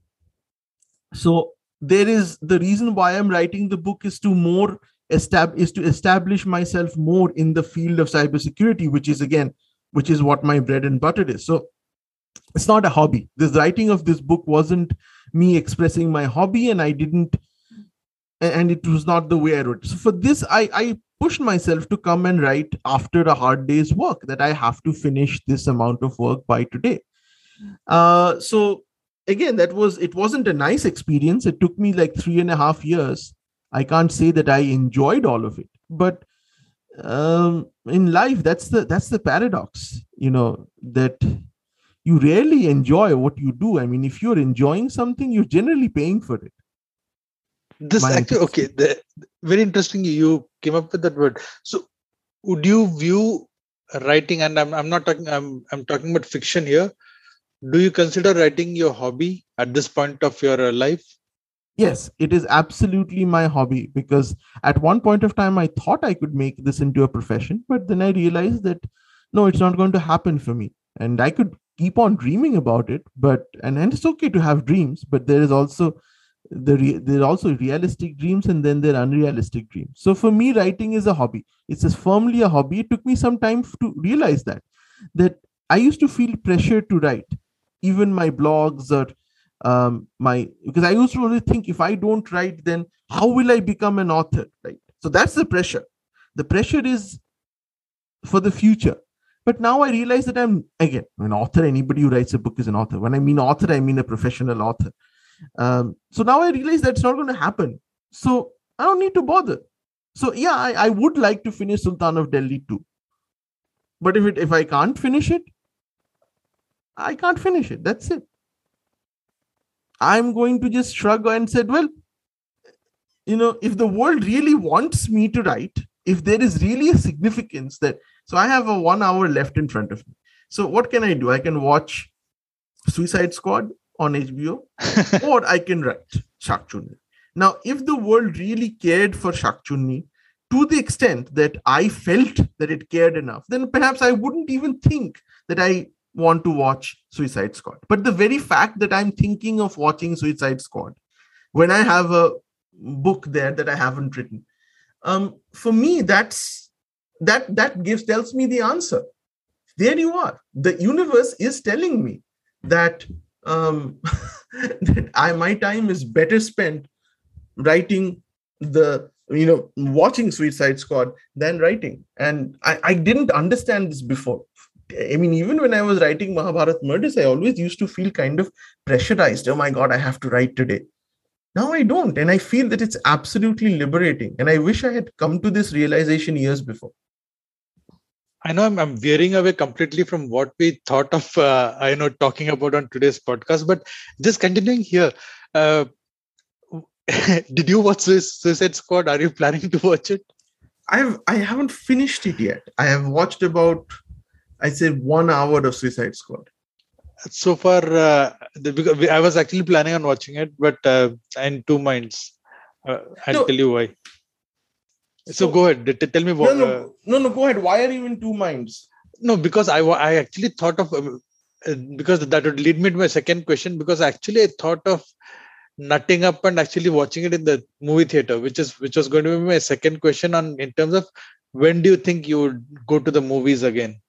So there is the reason why I'm writing the book is to more estab- is to establish myself more in the field of cybersecurity, which is again, which is what my bread and butter is. So it's not a hobby. This writing of this book wasn't me expressing my hobby, and I didn't, and it was not the way I wrote. So for this, I, I pushed myself to come and write after a hard day's work, that I have to finish this amount of work by today. Uh, so again, that was, it wasn't a nice experience. It took me like three and a half years. I can't say that I enjoyed all of it, but um, in life, that's the, that's the paradox, you know, that you rarely enjoy what you do. I mean, if you're enjoying something, you're generally paying for it. This My actually, okay, the, very interesting. You came up with that word. So would you view writing, and I'm, I'm not talking, I'm, I'm talking about fiction here. Do you consider writing your hobby at this point of your life? Yes, it is absolutely my hobby, because at one point of time, I thought I could make this into a profession, but then I realized that, no, it's not going to happen for me. And I could keep on dreaming about it, but, and, and it's okay to have dreams, but there is also, the re, there are also realistic dreams, and then there are unrealistic dreams. So for me, writing is a hobby. It's just firmly a hobby. It took me some time to realize that, that I used to feel pressure to write. Even my blogs or um, my, because I used to only think, if I don't write, then how will I become an author? Right. So that's the pressure. The pressure is for the future. But now I realize that I'm, again, an author. Anybody who writes a book is an author. When I mean author, I mean a professional author. Um, so now I realize that's not going to happen. So I don't need to bother. So yeah, I, I would like to finish Sultan of Delhi too. But if it if I can't finish it, I can't finish it. That's it. I'm going to just shrug and said, well, you know, if the world really wants me to write, if there is really a significance that, so I have a one hour left in front of me. So what can I do? I can watch Suicide Squad on H B O, or I can write Shakchunni. Now, if the world really cared for Shakchunni to the extent that I felt that it cared enough, then perhaps I wouldn't even think that I want to watch Suicide Squad. But the very fact that I'm thinking of watching Suicide Squad when I have a book there that I haven't written, um, for me, that's that that gives tells me the answer. There you are. The universe is telling me that um, that I my time is better spent writing the you know watching Suicide Squad than writing. And I, I didn't understand this before. I mean, even when I was writing Mahabharat Murders, I always used to feel kind of pressurized. Oh my God, I have to write today. Now I don't. And I feel that it's absolutely liberating. And I wish I had come to this realization years before. I know I'm, I'm veering away completely from what we thought of, uh, I know, talking about on today's podcast, but just continuing here. Uh, did you watch this Suicide Squad? Are you planning to watch it? I've I haven't finished it yet. I have watched about, I'd say, one hour of Suicide Squad. So far, uh, the, because we- I was actually planning on watching it, but uh, in two minds. Uh, I'll No. tell you why. So, go ahead. T- tell me No, what. no, Uh, no, no. Go ahead. Why are you in two minds? no, because I, wa- I actually thought of, uh, uh, because that would lead me to my second question, because actually I thought of nutting up and actually watching it in the movie theater, which is which was going to be my second question on in terms of when do you think you would go to the movies again?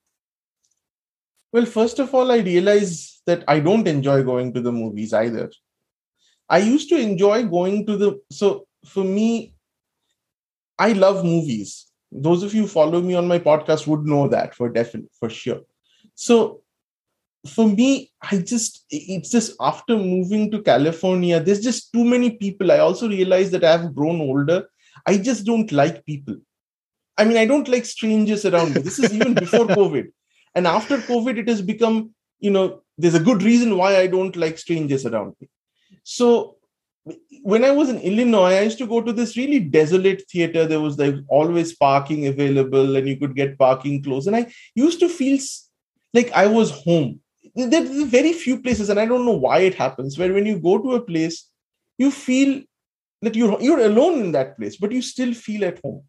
Well, first of all, I realize that I don't enjoy going to the movies either. I used to enjoy going to the. So for me, I love movies. Those of you who follow me on my podcast would know that for definite, for sure. So for me, I just, it's just after moving to California, there's just too many people. I also realized that I've grown older. I just don't like people. I mean, I don't like strangers around me. This is even before COVID. And after COVID, it has become, you know, there's a good reason why I don't like strangers around me. So when I was in Illinois, I used to go to this really desolate theater. There was like always parking available and you could get parking close. And I used to feel like I was home. There are very few places, and I don't know why it happens, where when you go to a place, you feel that you're, you're alone in that place, but you still feel at home.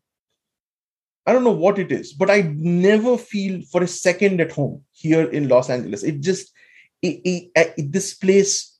I don't know what it is, but I never feel for a second at home here in Los Angeles. It just, it, it, it, this place,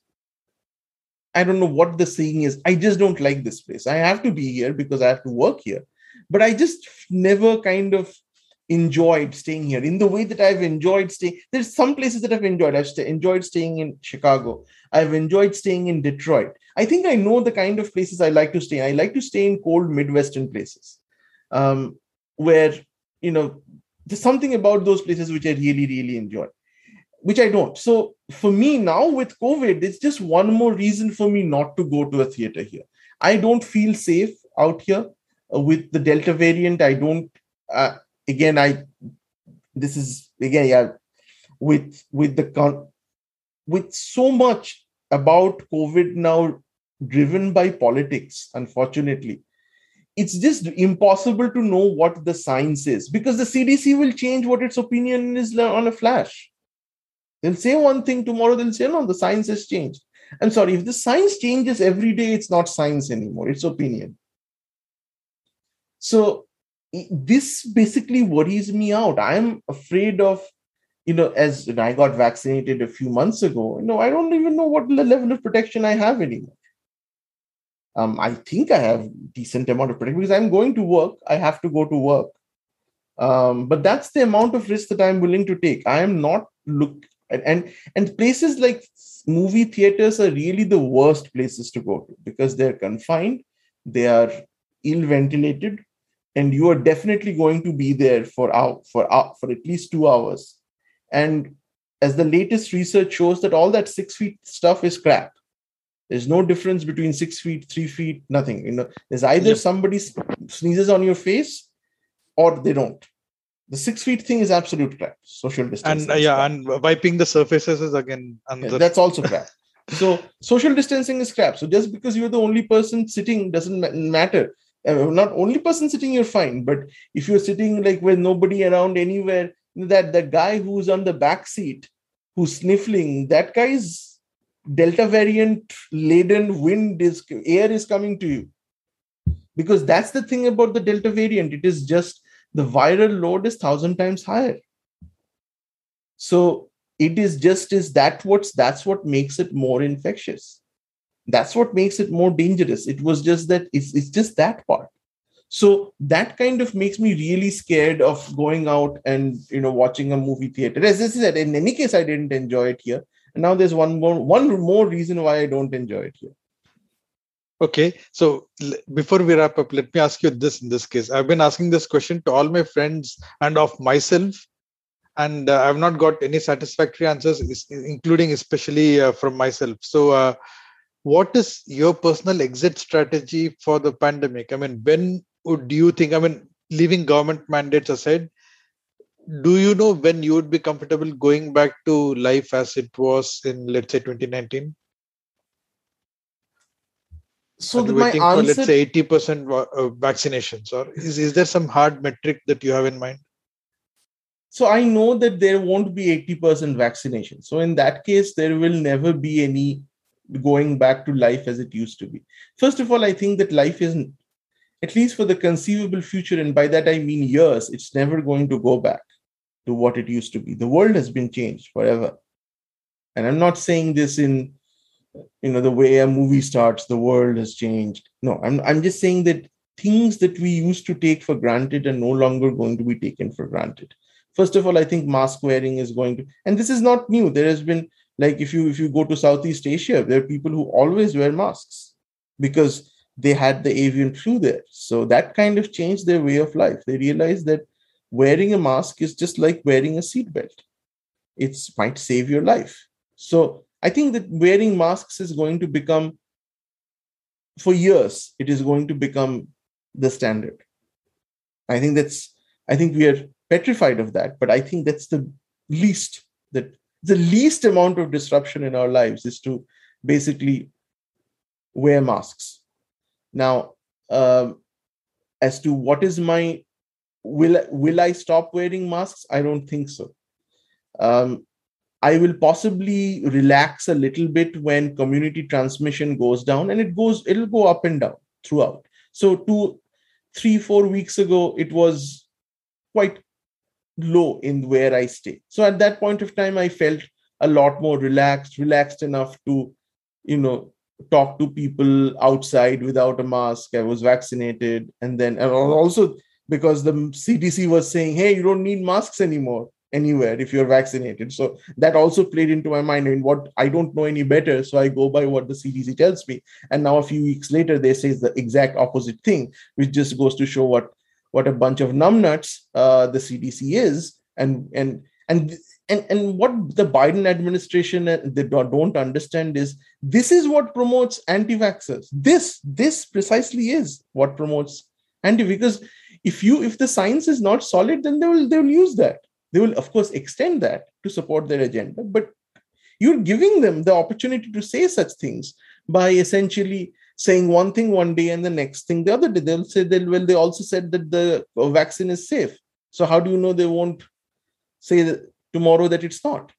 I don't know what the saying is. I just don't like this place. I have to be here because I have to work here. But I just never kind of enjoyed staying here in the way that I've enjoyed staying. There's some places that I've enjoyed. I've st- enjoyed staying in Chicago. I've enjoyed staying in Detroit. I think I know the kind of places I like to stay. I like to stay in cold Midwestern places um, where, you know, there's something about those places which I really, really enjoy, which I don't. So for me now with COVID, it's just one more reason for me not to go to a theater here. I don't feel safe out here uh, with the Delta variant. I don't, uh, again, I, this is, again, yeah, with, with the, con- with so much about COVID now driven by politics, unfortunately, it's just impossible to know what the science is because the C D C will change what its opinion is on a flash. They'll say one thing tomorrow, they'll say, no, the science has changed. I'm sorry, if the science changes every day, it's not science anymore, it's opinion. So this basically worries me out. I'm afraid of, you know, as I got vaccinated a few months ago, you know, I don't even know what level of protection I have anymore. Um, I think I have decent amount of protection because I'm going to work. I have to go to work. Um, but that's the amount of risk that I'm willing to take. I am not look and, and and places like movie theaters are really the worst places to go to because they're confined, they are ill ventilated, and you are definitely going to be there for out for out for at least two hours. And as the latest research shows, that all that six feet stuff is crap. There's no difference between six feet, three feet, nothing. You know, there's either Yep. somebody sneezes on your face or they don't. The six feet thing is absolute crap. Social distancing. And uh, is yeah, crap. and wiping the surfaces is again Yeah, another. that's also crap. So social distancing is crap. So just because you're the only person sitting doesn't ma- matter. Uh, not only person sitting, you're fine. But if you're sitting like with nobody around anywhere, that the guy who's on the back seat, who's sniffling, that guy's Delta variant laden wind is air is coming to you. Because that's the thing about the Delta variant. It is just the viral load is thousand times higher. So it is just is that what's that's what makes it more infectious. That's what makes it more dangerous. It was just that it's it's just that part. So that kind of makes me really scared of going out and you know watching a movie theater. As I said, in any case, I didn't enjoy it here. And now there's one more one more reason why I don't enjoy it here. Okay, so l- before we wrap up, let me ask you this in this case. I've been asking this question to all my friends and of myself, and uh, I've not got any satisfactory answers, is- including especially uh, from myself. So, uh, what is your personal exit strategy for the pandemic? I mean, when would you think, I mean, leaving government mandates aside, do you know when you would be comfortable going back to life as it was in, let's say, twenty nineteen? So Are you the, my waiting for, let's answer, say, eighty percent va- uh, vaccinations, or is, is there some hard metric that you have in mind? so I know that there won't be eighty percent vaccination. So in that case, there will never be any going back to life as it used to be. First of all, I think that life isn't, at least for the conceivable future, and by that I mean years, it's never going to go back to what it used to be. The world has been changed forever. And I'm not saying this in, you know, the way a movie starts, the world has changed. No, I'm, I'm just saying that things that we used to take for granted are no longer going to be taken for granted. First of all, I think mask wearing is going to, and this is not new. There has been, like, if you if you go to Southeast Asia, there are people who always wear masks because they had the avian flu there. So that kind of changed their way of life. They realized that wearing a mask is just like wearing a seatbelt. It might save your life. So I think that wearing masks is going to become, for years, it is going to become the standard. I think that's, I think we are petrified of that, but I think that's the least, that the least amount of disruption in our lives is to basically wear masks. Now, um, as to what is my, will, will I stop wearing masks? I don't think so. Um, I will possibly relax a little bit when community transmission goes down, and it goes, it'll go up and down throughout. So two, three, four weeks ago, it was quite low in where I stay. So at that point of time, I felt a lot more relaxed, relaxed enough to, you know, talk to people outside without a mask. I was vaccinated. And then and also because the C D C was saying, hey, you don't need masks anymore anywhere if you're vaccinated. So that also played into my mind. I mean, what, I don't know any better, so I go by what the C D C tells me. And now a few weeks later, they say the exact opposite thing, which just goes to show what what a bunch of numbnuts uh, the C D C is, and and and and and what the Biden administration they don't understand is this is what promotes anti-vaxxers. This this precisely is what promotes anti, because if you if the science is not solid, then they will they will use that. They will, of course, extend that to support their agenda, but you're giving them the opportunity to say such things by essentially saying one thing one day and the next thing the other day. They'll say, they'll, well, they also said that the vaccine is safe. So how do you know they won't say that tomorrow that it's not?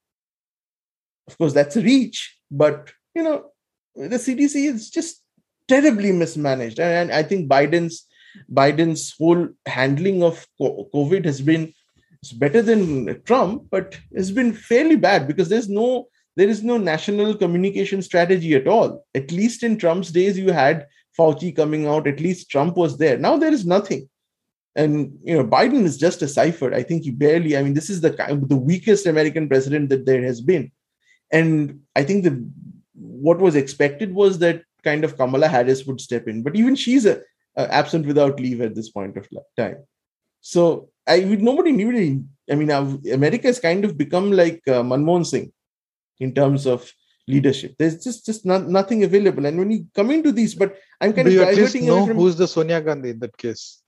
Of course, that's a reach, but, you know, the C D C is just terribly mismanaged. And I think Biden's Biden's whole handling of COVID has been, it's better than Trump, but it's been fairly bad because there's no, there is no national communication strategy at all. At least in Trump's days, you had Fauci coming out. At least Trump was there. Now there is nothing. And, you know, Biden is just a cipher. I think he barely, I mean, this is the kind, the weakest American president that there has been. And I think that what was expected was that kind of Kamala Harris would step in. But even she's a, a absent without leave at this point of time. So I nobody knew really. I mean, America has kind of become like uh, Manmohan Singh in terms of leadership. There's just just not, nothing available. And when you come into these, but I'm kind Do of you at least diverting know away from. Who's the Sonia Gandhi in that case?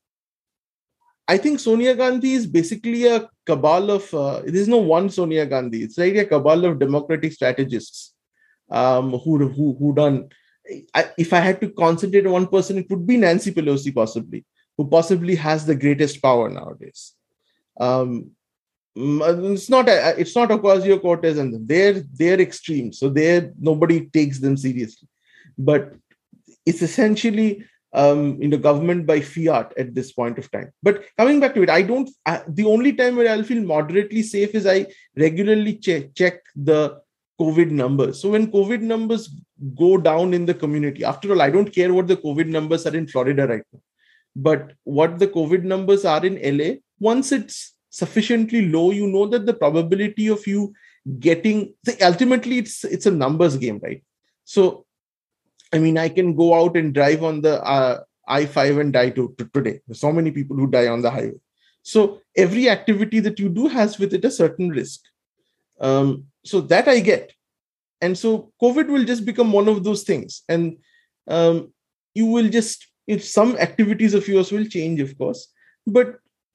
I think Sonia Gandhi is basically a cabal of. Uh, there's no one Sonia Gandhi. It's like a cabal of democratic strategists um, who who who done. I, if I had to concentrate on one person, it would be Nancy Pelosi, possibly, who possibly has the greatest power nowadays. Um, it's not a, it's not Ocasio-Cortez and them. They're they're extreme, so they're nobody takes them seriously. But it's essentially um, you know government by fiat at this point of time. But coming back to it, I don't. I, the only time where I'll feel moderately safe is I regularly check check the COVID numbers. So when COVID numbers go down in the community, after all, I don't care what the COVID numbers are in Florida right now. But what the COVID numbers are in L A, once it's sufficiently low, you know that the probability of you getting, ultimately it's it's a numbers game, right? So, I mean, I can go out and drive on the uh, I five and die to, to today. There's so many people who die on the highway. So every activity that you do has with it a certain risk. Um, so that I get. And so COVID will just become one of those things. And um, you will just, if some activities of yours will change, of course, but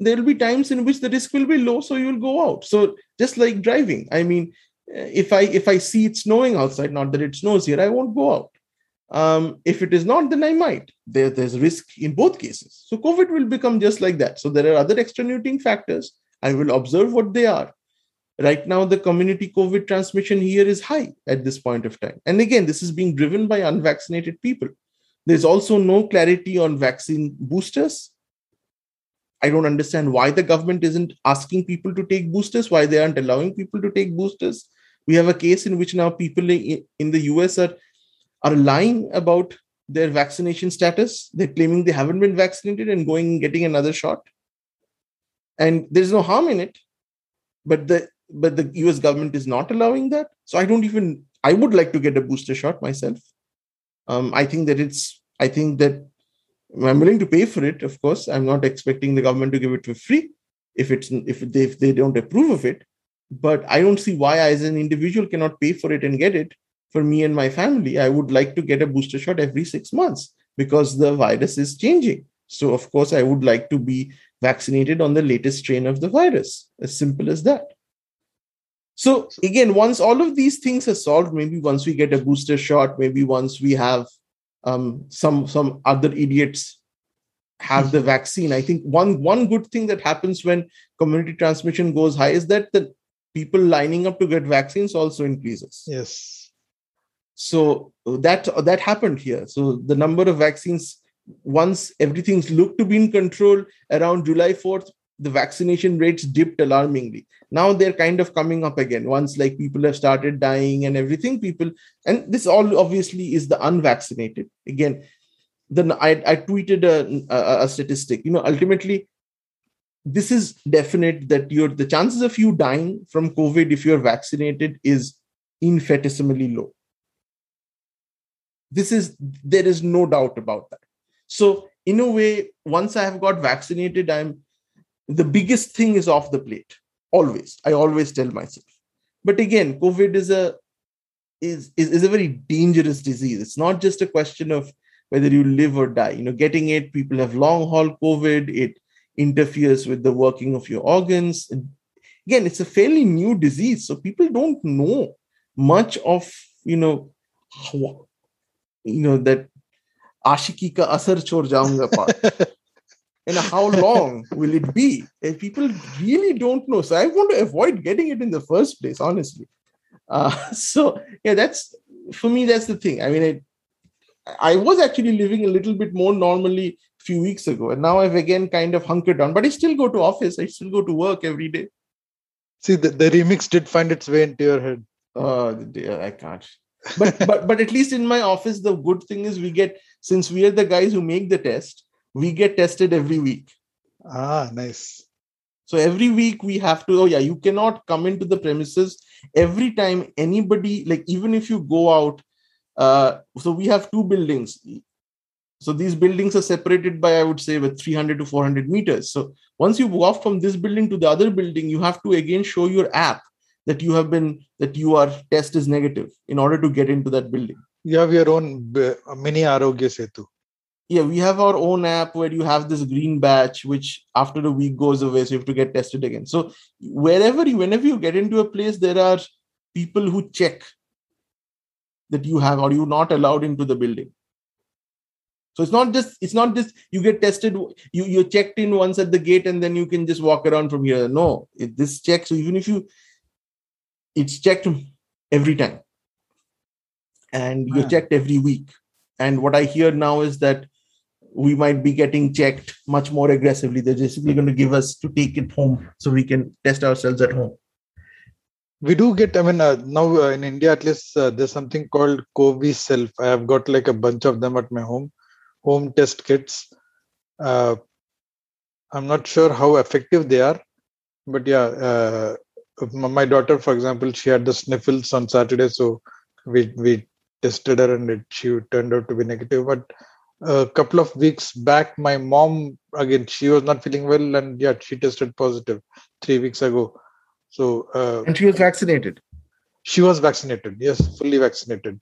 there will be times in which the risk will be low, so you'll go out. So just like driving, I mean, if I if I see it snowing outside, not that it snows here, I won't go out. Um, if it is not, then I might. There, there's risk in both cases. So COVID will become just like that. So there are other extenuating factors. I will observe what they are. Right now, the community COVID transmission here is high at this point of time. And again, this is being driven by unvaccinated people. There's also no clarity on vaccine boosters. I don't understand why the government isn't asking people to take boosters, why they aren't allowing people to take boosters. We have a case in which now people in the U S are are lying about their vaccination status. They're claiming they haven't been vaccinated and going and getting another shot. And there's no harm in it, but the but the U S government is not allowing that. So I don't even, I would like to get a booster shot myself. Um, I think that it's, I think that I'm willing to pay for it. Of course, I'm not expecting the government to give it for free if it's if they, if they don't approve of it. But I don't see why I, as an individual, cannot pay for it and get it. For me and my family, I would like to get a booster shot every six months because the virus is changing. So, of course, I would like to be vaccinated on the latest strain of the virus. As simple as that. So, again, once all of these things are solved, maybe once we get a booster shot, maybe once we have um, some, some other idiots have the vaccine. I think one, one good thing that happens when community transmission goes high is that the people lining up to get vaccines also increases. Yes. So that that happened here. So the number of vaccines, once everything's looked to be in control, around July fourth, the vaccination rates dipped alarmingly. Now they're kind of coming up again. Once like people have started dying and everything, people, and this all obviously is the unvaccinated. Again, then I, I tweeted a, a, a statistic. You know, ultimately, this is definite that your the chances of you dying from COVID if you're vaccinated is infinitesimally low. This is, there is no doubt about that. So in a way, once I have got vaccinated, I'm, the biggest thing is off the plate. Always. I always tell myself. But again, COVID is a, is, is, is a very dangerous disease. It's not just a question of whether you live or die. You know, getting it, people have long haul COVID, it interferes with the working of your organs. And again, it's a fairly new disease. So people don't know much of, you know, how, you know, that ashiki ka asar chhod jaunga part. And how long will it be? And people really don't know. So I want to avoid getting it in the first place, honestly. Uh, so yeah, that's, for me, that's the thing. I mean, I, I was actually living a little bit more normally a few weeks ago. And now I've again kind of hunkered down. But I still go to office. I still go to work every day. See, the, the remix did find its way into your head. Oh, dear, I can't. but but but at least in my office, the good thing is we get, since we are the guys who make the test, we get tested every week. Ah, nice. So every week we have to, oh yeah, you cannot come into the premises every time anybody, like even if you go out, uh, so we have two buildings. So these buildings are separated by, I would say, with three hundred to four hundred meters. So once you walk from this building to the other building, you have to again show your app that you have been, that your test is negative in order to get into that building. You have your own uh, mini Arogya Setu. Yeah, we have our own app where you have this green badge, which after a week goes away, so you have to get tested again. So wherever you, whenever you get into a place, there are people who check that you have, or you're not allowed into the building. So it's not just, it's not just you get tested, you, you're checked in once at the gate and then you can just walk around from here. No, it, this check, so even if you, it's checked every time. And you're checked every week. And what I hear now is that we might be getting checked much more aggressively. They're basically going to give us to take it home so we can test ourselves at home. We do get, I mean, uh, now uh, in India, at least, uh, there's something called COVID Self. I have got like a bunch of them at my home, home test kits. Uh, I'm not sure how effective they are, but yeah, uh, my daughter, for example, she had the sniffles on Saturday, so we we tested her and it, she turned out to be negative. But a couple of weeks back, my mom, again, she was not feeling well, and yeah, she tested positive three weeks ago. So uh, and she was vaccinated. She was vaccinated, yes, fully vaccinated.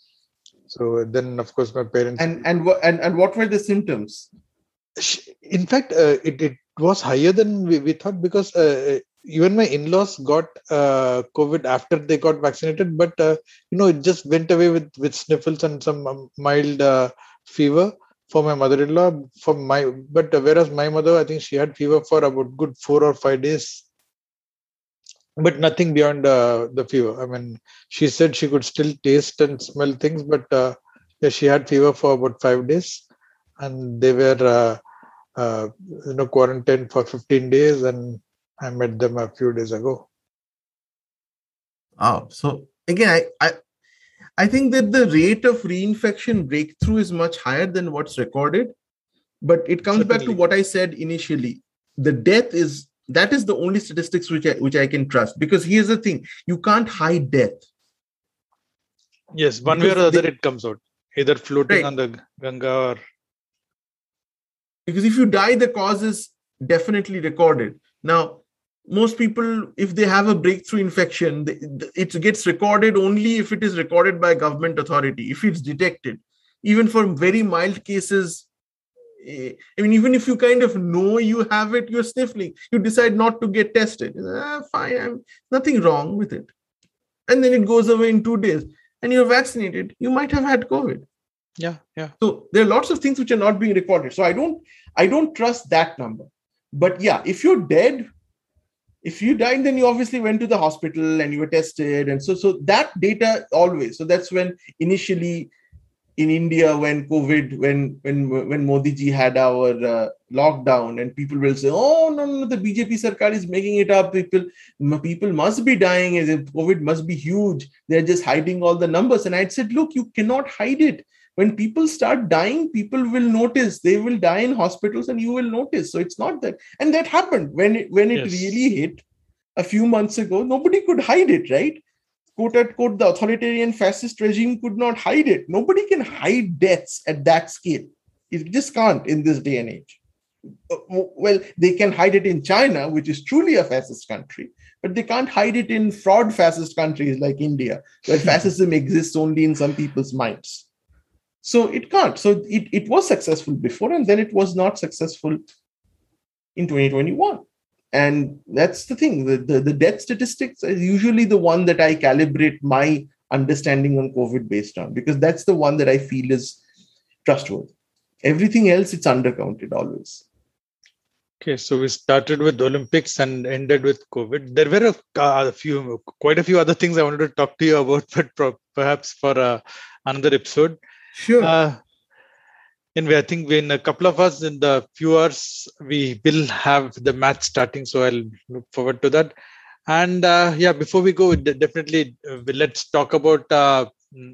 So then, of course, my parents and and what and, and what were the symptoms? She, in fact, uh, it it was higher than we, we thought, because uh, even my in-laws got uh, COVID after they got vaccinated, but uh, you know, it just went away with, with sniffles and some um, mild uh, fever for my mother-in-law. For my, but uh, whereas my mother, I think she had fever for about good four or five days, but nothing beyond uh, the fever. I mean, she said she could still taste and smell things, but uh, yeah, she had fever for about five days, and they were. Uh, uh, you know, quarantined for fifteen days, and I met them a few days ago. Oh, so again, I, I, I think that the rate of reinfection breakthrough is much higher than what's recorded, but it comes Certainly. back to what I said initially. The death is, that is the only statistics which I, which I can trust, because here's the thing, you can't hide death. Yes, one because way or the other they, it comes out, either floating right. on the Ganga or... Because if you die, the cause is definitely recorded. Now, most people, if they have a breakthrough infection, they, it gets recorded only if it is recorded by a government authority, if it's detected. Even for very mild cases, I mean, even if you kind of know you have it, you're sniffling, you decide not to get tested. Ah, fine, I'm, nothing wrong with it. And then it goes away in two days. And you're vaccinated, you might have had COVID. Yeah, yeah. So there are lots of things which are not being recorded. So I don't, I don't trust that number. But yeah, if you're dead, if you died, then you obviously went to the hospital and you were tested, and so so that data always. So that's when initially in India, when COVID, when when when Modi ji had our uh, lockdown, and people will say, "Oh no, no, the B J P Sarkar is making it up. People, people must be dying. As if COVID must be huge. They're just hiding all the numbers." And I'd said, "Look, you cannot hide it. When people start dying, people will notice. They will die in hospitals and you will notice." So it's not that. And that happened when it, when it yes. really hit a few months ago. Nobody could hide it, right? Quote unquote, the authoritarian fascist regime could not hide it. Nobody can hide deaths at that scale. It just can't in this day and age. Well, they can hide it in China, which is truly a fascist country, but they can't hide it in fraud fascist countries like India, where fascism exists only in some people's minds. So it can't. So it, it was successful before, and then it was not successful in twenty twenty-one. And that's the thing. The, the, the death statistics is usually the one that I calibrate my understanding on COVID based on, because that's the one that I feel is trustworthy. Everything else, it's undercounted always. Okay, so we started with Olympics and ended with COVID. There were a, uh, a few, quite a few other things I wanted to talk to you about, but pro- perhaps for uh, another episode. Sure. Uh, anyway, I think in a couple of us, in the few hours, we will have the match starting. So I'll look forward to that. And uh, yeah, before we go, definitely uh, let's talk about uh,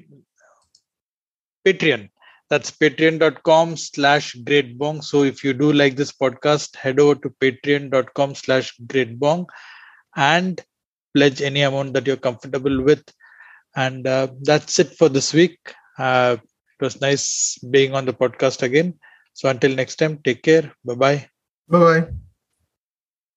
Patreon. That's patreon.com slash greatbong. So if you do like this podcast, head over to patreon.com slash greatbong and pledge any amount that you're comfortable with. And uh, that's it for this week. Uh, It was nice being on the podcast again. So until next time, take care. Bye-bye. Bye-bye.